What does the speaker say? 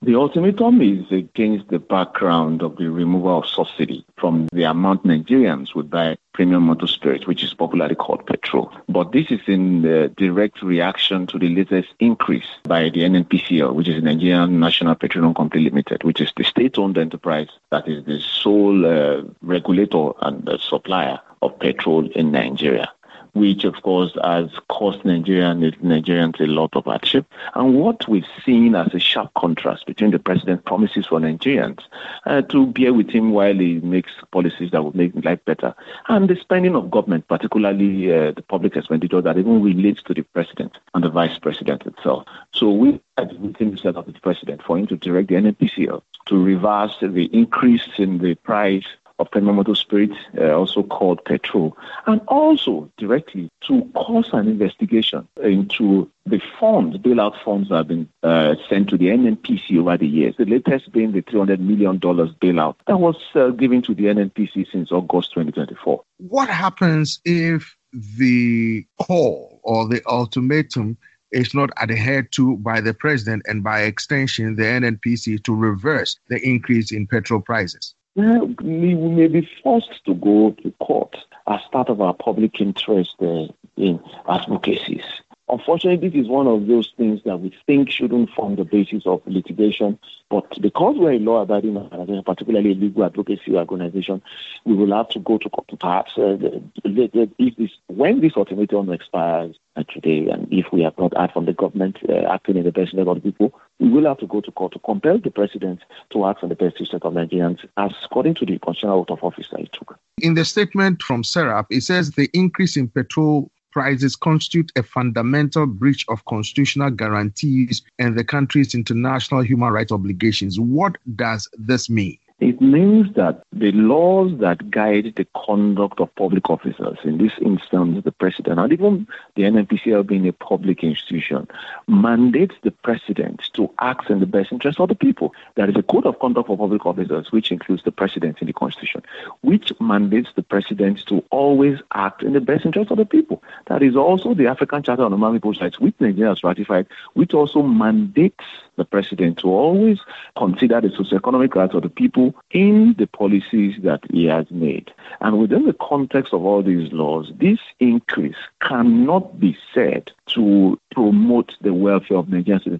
The ultimatum is against the background of the removal of subsidy from the amount Nigerians would buy premium motor spirits, which is popularly called petrol. But this is in direct reaction to the latest increase by the NNPCL, which is the Nigerian National Petroleum Company Limited, which is the state-owned enterprise that is the sole regulator and supplier of petrol in Nigeria, which, of course, has caused Nigerians a lot of hardship. And what we've seen as a sharp contrast between the president's promises for Nigerians to bear with him while he makes policies that will make life better, and the spending of government, particularly the public expenditure that even relates to the president and the vice president itself. So we had the meeting set up with the president for him to direct the NNPCL to reverse the increase in the price of premium motor spirits, also called petrol, and also directly to cause an investigation into the funds, bailout funds that have been sent to the NNPC over the years. The latest being the $300 million bailout that was given to the NNPC since August 2024. What happens if the call or the ultimatum is not adhered to by the president and by extension the NNPC to reverse the increase in petrol prices? Well, we may be forced to go to court as part of our public interest in advocacies. Unfortunately, this is one of those things that we think shouldn't form the basis of litigation. But because we're a law-abiding organization, particularly a legal advocacy organization, we will have to go to court. Perhaps when this ultimatum expires today, and if we have not heard from the government acting in the best interest of the people, we will have to go to court to compel the president to act on the best interest of Nigerians, as according to the constitutional oath of office that he took. In the statement from SERAP, it says the increase in petrol prices constitute a fundamental breach of constitutional guarantees and the country's international human rights obligations. What does this mean? It means that the laws that guide the conduct of public officers, in this instance the president, and even the NNPCL being a public institution, mandates the president to act in the best interest of the people. There is a code of conduct for public officers, which includes the president in the constitution, which mandates the president to always act in the best interest of the people. That is also the African Charter on Human People's Rights, which Nigeria has ratified, which also mandates the president to always consider the socioeconomic rights of the people in the policies that he has made. And within the context of all these laws, this increase cannot be said to promote the welfare of Nigerians